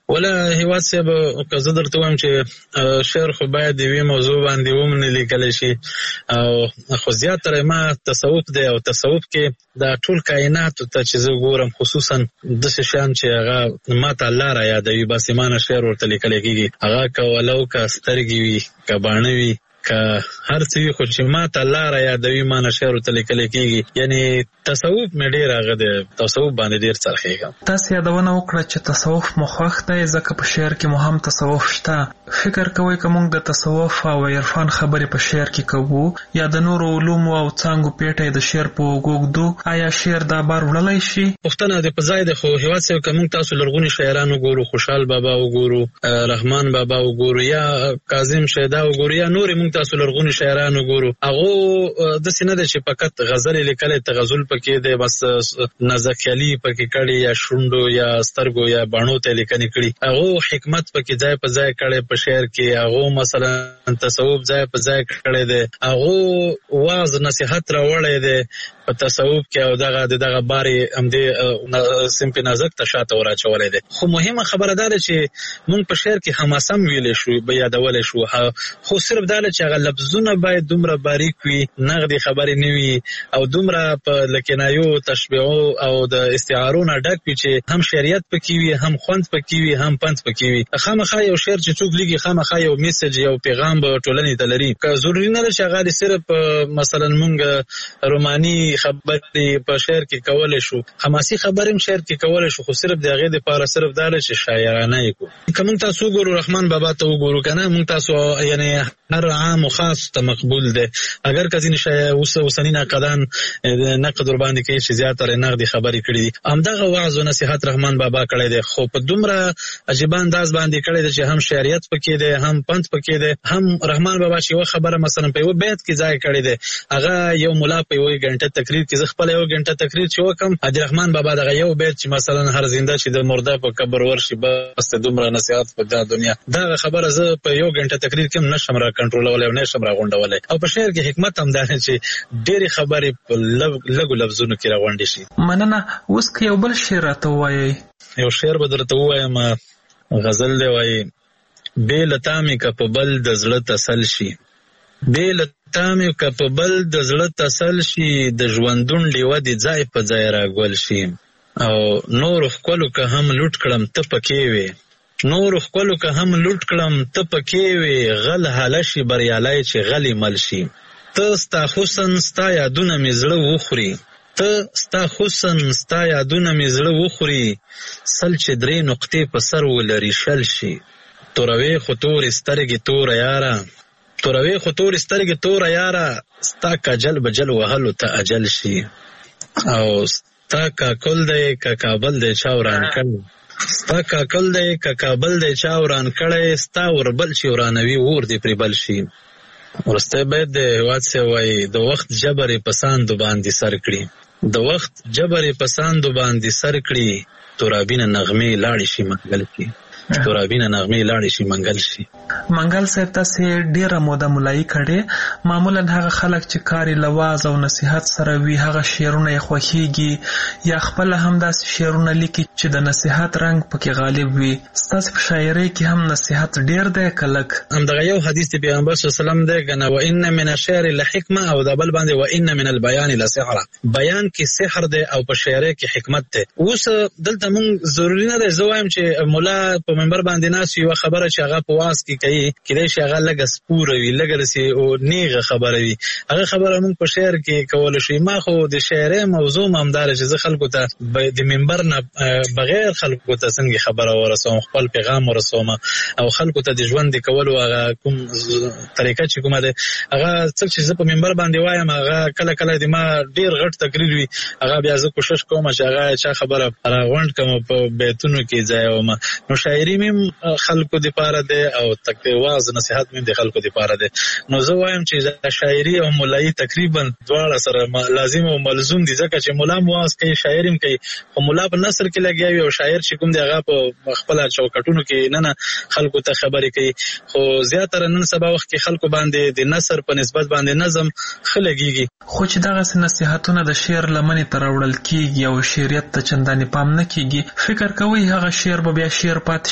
ولا هیواد صاحب که زه درته وایم چې شعر خو باید یوې موضوع باندې ومنې لیکلی شي او خو زیاتره ما تصوف دی او تصوف کې دا ټول کائناتو ته چې زه ګورم خصوصا داسې شیان چې هغه ما ته الله را یادوي باسمانه شعر ورته لیکلی کېږي هغه که ولو که سترګې وي که باڼه وي که هر څه وي خو چې ما ته الله را یادوي ما نه شعر ورته لیکلی کېږي یعنې تصوف مې ډېر هغه دی تصوف باندې ډېر څرخېږم.
تاسې یادونه وکړه چې تصوف مو خوښ دی ځکه په شعر کې مو هم تصوف شته. فکر کوئ که موږ د تصوف او عرفان خبرې په شعر کې کوو یا د نورو علومو او څانګو پیټه د شعر په اوږو ږدو آیا شعر دا بار وړلی شي؟
پوښتنه دې په ځای دی خو هېواد صاحب که موږ تاسو لرغوني شاعران وګورو خوشحال بابا وګورو رحمان بابا وګورو یا کاظم شیدا وګورو یا نورې موږ تاسو لرغوني شاعران وګورو هغو داسې نه دی چې فقط غزل لیکلی تغزل پکې دی بس نازکیالي پکې کړي یا شونډو یا سترګو یا باڼو ته لیکنې کړي هغو حکمت پکې ځای په ځای کړی په شعر کې هغو مثلا تصوف ځای په ځای کړی دی هغو واعظ نصیحت راوړی دی په تصوف کې او دغه بارې همدې صنف نازک ته شاته وراچولی دی. خو مهمه خبره دا ده چې موږ په شعر کې حماسه هم ویلی شو یادولی شو خو صرف دا ده چې هغه لفظونه باید دومره باریک وي نغدي خبرې نه وي او دومره په لکنایو تشبیهو او د استعارو نه ډک وي چې هم شعریت پکې وي هم خوند پکې وي هم پند پکې وي. خامخا یو شعر چې څوک لیکي خامخا یو میسج یو پیغام به ټولنې ته لري که ضروري نه ده چې هغه صرف مثلا موږ روماني خبرې په شعر کې کولی شو حماسي خبرې هم شعر کې کولی شو خو صرف د هغې دپاره صرف دا ده چې شاعرانه یې کړو. که موږ تاسو وګورو رحمان بابا ته وګورو که نه موږ تاسو یعنې هر عام و خاص ته مقبول دی اگر که ځینې اوسني ناقدان نقد ورباندې کوي چې زیاتره نقدي خبرې کړي دي همدغه وعظ و نصیحت رحمان بابا کړی دی خو په دومره عجیبه انداز باندې کړی دی چې هم شعریت پکې دی هم پند پکې دی هم رحمان بابا چې یوه خبره مثلا په یوه بیت کې ځای کړی دی هغه یو ملا په یوه ګنټه تقریر کې زه خپله یوه ګنټه تقریر چې وکړم حاجي رحمان بابا دغه یو بیت چې مثلا هر زنده چې د مرده په قبر ورشي بس دومره نصیحت په دا دنیا دغه خبره زه په یو ګنټه تقریر کې هم نشم را کنټرولولی او نشم را غونډولی او په شعر کې حکمت هم دا چې ډېرې خبرې په لږو لفظونو کې را غونډې شي.
مننه. اوس که یو بل شعر راته ووایئ.
یو شعر به درته ووایم غزل دی وایي بې له تا مې که په بل د زړه تسل شي بې له تا مې که په بل د زړه تسل شي د ژوندون ډیوه دې ځای په ځای راګول شي او نورو ښکلو که هم لوټ کړم ته پکې وې نورو ښکلو که هم لوټ کړم ته پکې وې غل هله شي بریالی چې غلې مل شي ته ستا حسن ستا یادونه مې زړه وخوري ته ستا حسن ستا یادونه مې زړه وخوري سل چې 3 نقطې په سر ولري شل شي توروې خو تورې سترګې توره یاره توروې خو تورې سترګې توره یاره ستا کجل بجل وهلو ته اجل شي او ستا کاکل دی که کابل دی چا وران کړی ستا کاکل دی که کابل دی چا وران کړی ستا وربل چې ورانوي اور دې پرې بل شي. وروستی بیت د هېواد صاحب وایي د وخت جبر یې په ساندو باندې سر کړي د وخت جبر یې په ساندو باندې سر کړي تورابینه نغمې لاړې شي منګل کې تورابینه نغمې لاړې شي منګل شي.
منګل صاحب تاسې ډېره موده ملایي کړې معمولا هغه خلک چې کار یې له واعظ او نصیحت سره وي هغه شعرونه یې خوښېږي یا خپله هم داسې شعرونه لیکي چې د نصیحت رنګ پکې غالب وي. ستاسې په شاعرۍ کې هم نصیحت ډېر دی که لږ؟
همدغه یو حدیث د پیغمبر صلی الله علیه وسلم دی که نه وان من الشعر لحکمه او د بل باندې وان من البیان لسحره بیان کې سحر دی او په شاعرۍ کې حکمت دی. اوس دلته مونږ ضروري نه دی زه وایم چې مولا په منبر باندې ناست یوه خبره چې هغه په واعظ کې کوي کیدای شي هغه لږه سپوره وي لږه داسې نیغه خبره وي هغه خبره موږ په شعر کې کولی شو. ما خو د شاعرۍ موضوع هم همدا ده چې زه خلکو ته د منبر نه بغیر خلکو ته څنګه خبره ورسوم خپل پیغام ورسوم او خلکو ته د ژوند د کولو هغه کوم طریقه چې کومه ده هغه څه چې زه په منبر باندې وایم هغه کله کله د ما ډېر غټ تقریر وي هغه بیا زه کوشش کوم چې هغه چا خبره راغونډ کړم په بیتونو کې ځایوم. نو شاعري مې خلکو دپاره دی او واعظ نصیحت مې د خلکو دپاره دی. نو زه وایم چې شاعري او ملایي تقریبا دواړه سره لازم او ملزوم دي ځکه چې ملا هم واعظ کوي شاعر هم کوي خو ملا په نثر کې لګیا وي او شاعر چې کوم دی هغه په خپله چوکټونو کې نه خلکو ته خبرې کوي. خو زیاتره نن سبا وخت کې خلکو باندې د نثر په نسبت باندې نظم ښه لګېږي.
خو چې دغسې نصیحتونه د شعر لمنې ته راوړل کېږي او شعریت ته چندانې پام نه کېږي فکر کوئ هغه شعر به بیا شعر پاتې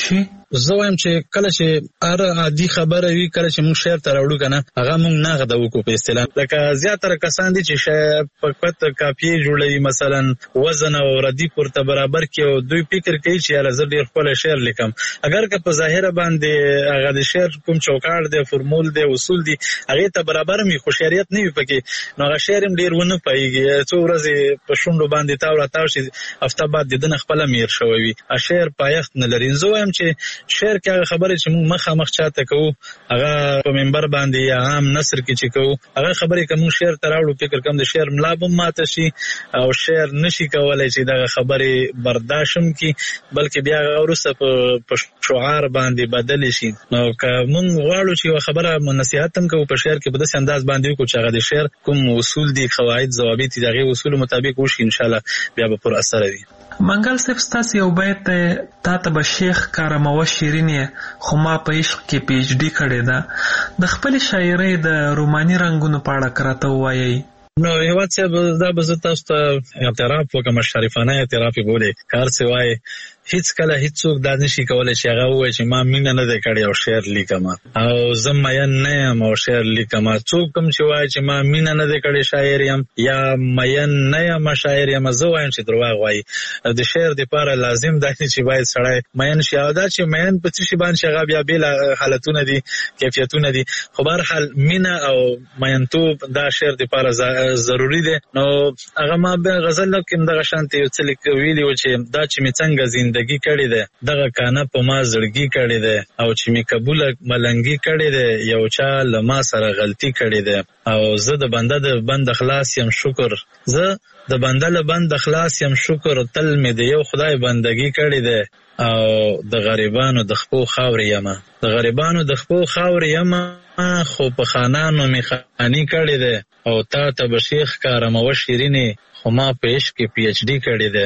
شي؟
زه وایم چې کله چې هر عادي خبره وي، کله چې موږ شعر ته راوړو کنه هغه موږ نغده وکړو په اصطلاح. لکه زیاتره کسان دي چې شعر فقط کاپیه جوړوي، مثلا وزن او ردیف ورته برابر کړي او دوی فکر کوي چې یاره زه ډېر ښکلی شعر لیکم. اگر که په ظاهره باندې هغه د شعر کوم چوکاټ دی، فرمول دی، اصول دي، هغې ته برابر وي خو شعریت نه وي پکې، نو هغه شعر هم ډېر ونه پوهېږي. څو ورځې په شونډو باندې تاو راتاو شي، هفته بعد د ده نه خپله میر شوی وي. شعر پایښت نه لري. زه وایم چې شعر کې هغه خبرې چې موږ مخامخ چاته کوو، هغه په منبر باندې یا عام نثر کې چې کوو، هغه خبرې که موږ شعر ته راوړو، فکر کوم د شعر ملا به ماته شي او شعر نشي کولی چې دغه خبرې برداشت هم کړي، بلکې بیا هغه وروسته په شعار باندې بدلې شي. نو که موږ غواړو چې یوه خبره نصیحت هم کوو په شعر کې، په داسې انداز باندې وکړو چې هغه د شعر کوم اصول دي، قواعد، ضوابط دي، د هغې اصولو مطابق وشي، انشاءالله بیا به پر اثره وي.
منګل صاحب، ستاسې یو بیت تا ته به شیخ کارموه شیرینې خو ما په عشق کې پی ایچ ډي کړې ده. د خپلې شاعرۍ د روماني رنګونو په اړه که راته ووایئ.
نو هیواد صاحب، دا به زه تاسو ته اعتراف وکړم، شریفانه اعتراف یې بولې، که هر څه وایي هیڅ کله هیڅوک دا نشي کولی چې هغه ووایي چې ما مینه نه دی کړې او شعر لیکم او زه مین نه یم او شعر لیکم. څوک کوم چې وایي چې ما مینه نه دی کړې شاعر یم یا مین نه یم شاعر یم، زه وایم چې درواغ وایي. د شعر دپاره لازم دا دی چې باید سړی مین شي، او دا چې مین په څه شي باندې هغه بیا بېله حالتونه دي، کیفیتونه دي، خو بهرحال مینه او مینتوب دا شعر دپاره ضروري دی. نو هغه ما غزل کې هم دغه شانتې یو څه ویلي وو چې دا چې مې څنګه زندګي کړې ده، دغه کانه په ما زړګي کړې ده، او چې مې قبوله ملنګي کړې ده، یو چا له ما سره غلطي کړې ده، او زه د بنده د بند خلاص یم شکر، زه د بنده له بند خلاص یم شکر، تل مې د یو خدای بندګي کړې ده، او د غریبانو د خپو خاورې یمه، د غریبانو د خپو خاورې یمه، خو په خانانو مې خاني کړې ده، او تا ته به شیخ کارموه شیرینې خو ما په عشق کې پی ایچ ډي کړې ده.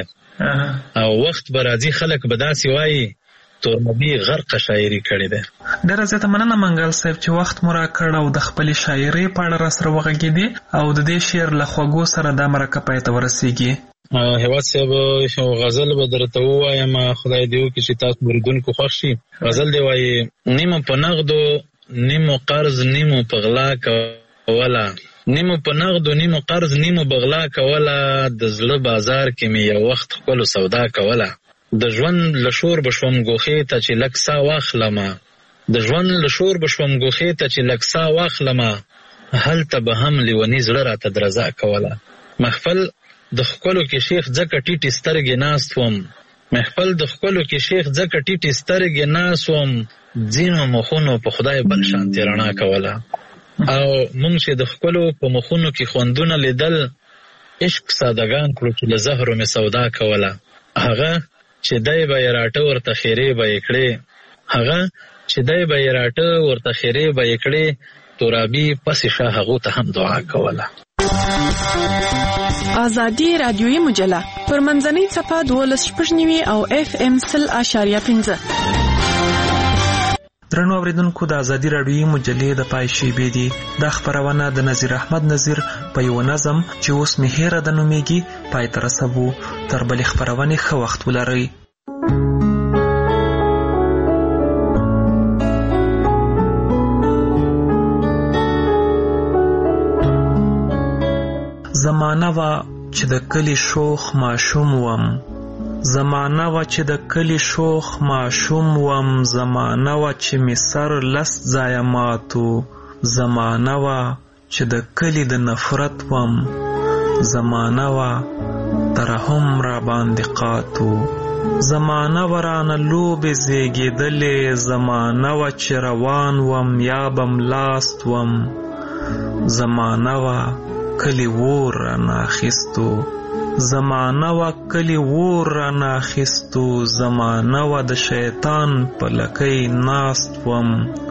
او وخت به راځي خلک به داسې وایي تورمبي غرقه شاعري کړې ده.
ډېره زیاته مننه منګل صاحب چې وخت مو راکړ او د خپلې شاعرۍ په اړه راسره وغږېدې او د دې شعر له خوږو سره دا مرکه پای ته ورسېږي.
هیواد صاحب، یو غزل به درته ووایم، خدای دې وکړي چې تاسو اورېدونکو خوښ شي. غزل دې وایي: نیمو په نغدو نیمو قرض نیمو په غلا کوله، نیمو په نغدو نیمو قرض نیمو بغلا کوله، د زړه بازار کې مې یو وخت ښکلو سودا کوله، د ژوند له شور به شوم ګوښې ته چې لږ ساه واخلمه، د ژوند له شور به شوم ګوښې ته چې لږ ساه واخلمه، هلته به هم لیوني زړه راته درزا کوله. محفل د ښکلو کې شیخ ځکه ټیټې سترګې ناست وم، محفل د ښکلو کې شیخ ځکه ټیټې سترګې ناست وم، ځینو مخونو په خدای بل شانتې رڼا کوله. او مونږ چې د ښکلو په مخونو کې خوندونه لیدل، عشق سادهګان کړو چې له زهرو مې سودا کوله، هغه چې دی به یې راټه ورته خیرې به یې کړې، هغه چې دی به یې راټه ورته خیرې به یې کړې، ترابي پسې شه هغو ته هم دعا کوله.
آزادي رادیویي مجله پر منځنۍ څپه 12.9 او FM 100.5.
درنو اوریدونکو، د آزادي راډیویي مجلې د پای شیبې دي. دا خپرونه د نظیر احمد نظیر په یو نظم چې اوس مې هیره د نومیږي پای ته رسوو. تر بلې خپرونې ښه وخت ولرئ. زمانه وا چې د کلی شوخ ماشوم وم، زمانه وا چې د کلی شوخ ماشوم وم، زمانه وا چې می سر لس ځایه ماتو، زمانه وا چې د کلی د نفرت وم، زمانه وا ترحم را باندې قاتو، زمانه وا رانه لوبې زیږېدلې، زمانه وا چې روان وم یا بم لاست وم، زمانه وا کلی وور را ناخستو، زمانه وا کلی وور را ناخستو، زمانه وا د شیطان په لکۍ ناست وم،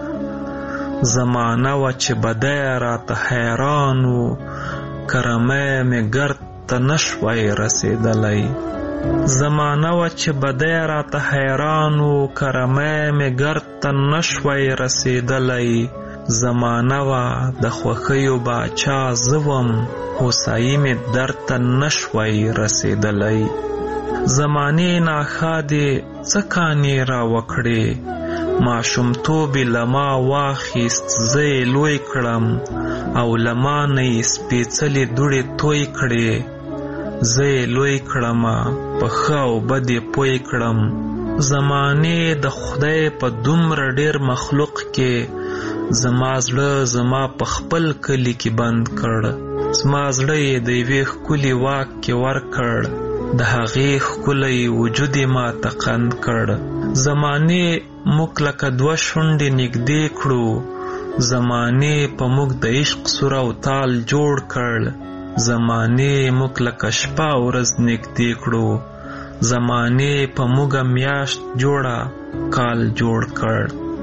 زمانه وا چې بدی راته حیران و، کرمی مې ګرد ته نشوی رسېدلی، زمانه وا چې بدی راته حیران و، کرمی مې ګرد ته نشوی رسېدلی، زمانه وا د خوښیو باچا زه وم، هوسایي مې درته نشوی رسېدلی، زمانې ناښادې څکانې را وکړې، ماشومتوب له ما واخیست زه یې لوی کړم او له ما نه یې سپېڅلې دوړې توی کړې. زه یې لوی کړمه په ښه او بد یې پوی کړم. زمانې د خدای په دومره ډېر مخلوق کې زما زړه زما په خپل کلي کې بند کړ. زما زړه یې د یوې ښکلي واک کې ورکړ، د هغې ښکلی وجود یې ما ته قند کړ. زمانې موږ لکه دوه شونډې نږدې کړو، زمانې په موږ د عشق سور او تال جوړ کړ. زمانې موږ لکه شپه ورځ نږدې کړو، زمانې په موږ میاشت جوړه کال جوړ کړ.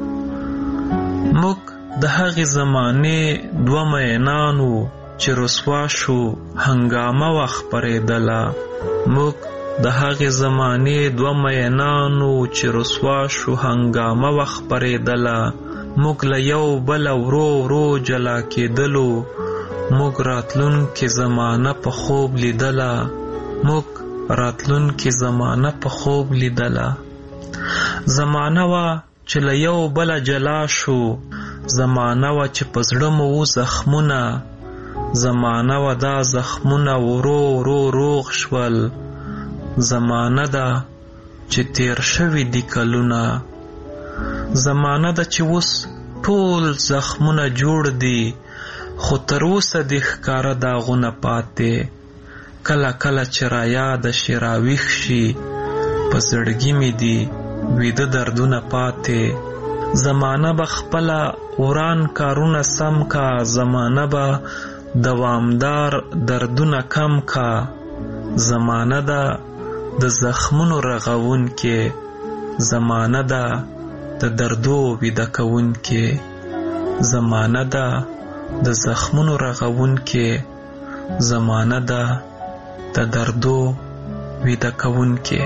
موږ د هغې زمانې دوه مینانو چې رسوا شو هنګامه وخپرېدله. موږ د هغې زمانې دوه مینانو چې رسوا شو هنګامه وخپرېدله. موږ له یو بله ورو ورو جلا کېدلو، موږ راتلونکې زمانه په خوب لیدله. موږ راتلونکې زمانه په خوب لیدله. زمانه وه چې له یو بله جلا شو، زمانه وه چې په زړه مو و زخمونه، زمانه وه دا زخمونه ورو ورو روغ شول. زمانه ده چې تیر شوي دي کلونه، زمانه ده چې اوس ټول زخمونه جوړ دي، خو تر اوسه دې ښکاره داغونه پاتې. کله کله چې را یاد شي راویښ شي، په زړګي مې دي ویده دردونه پاتې. زمانه به خپله وران کارونه سم کا، زمانه به دوامدار دردونه کم کا. زمانه ده د زخمونو رغون کې، زمانه ده د دردو ویده کون کې. زمانه ده د زخمونو رغون کې، زمانه ده د دردو ویده کون کې.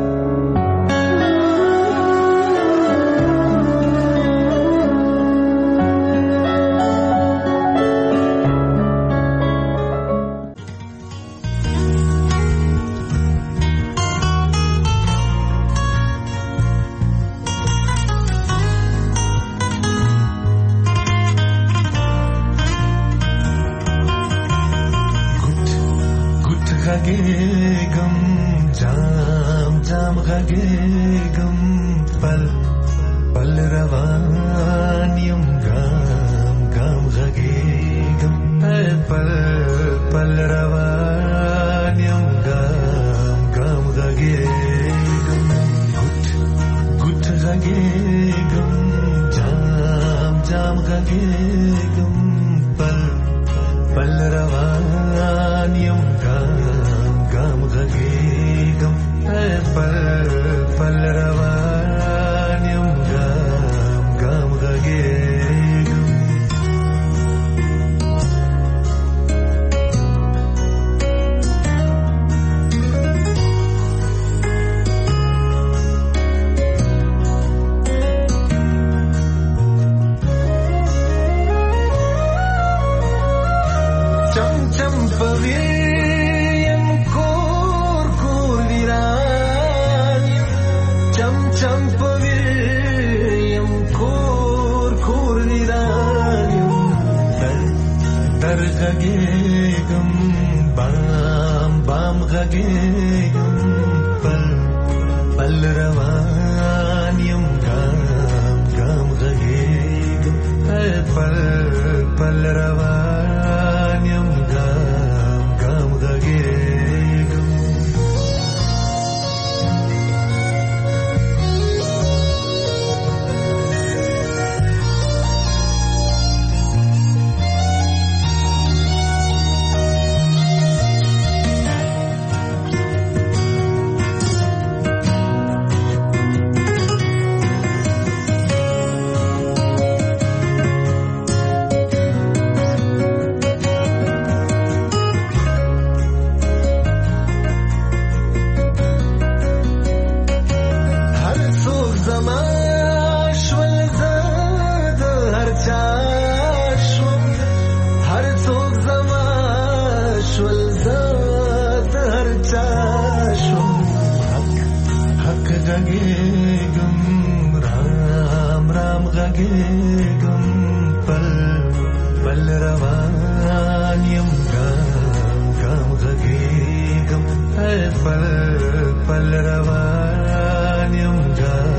غږېږم جام جام غږېږم پل پل روان یم ګام ګام غږېږم پل پل روان یم ګام ګام غږېږم ګوت ګوت غږېږم جام جام غږېږم پل پل روان یم ګام غږېږم پل پل روان یم ګام ګام غږېږم. چم چم پوي غږېږم بام بام غږېږم پل پل روان یم ګام ګام غږېږم پل پل روان یم ګام ګام غږېږم. غږېږم رام رام غږېږم پل پل روان یم ګام ګام غږېږم پل پل روان یم ګام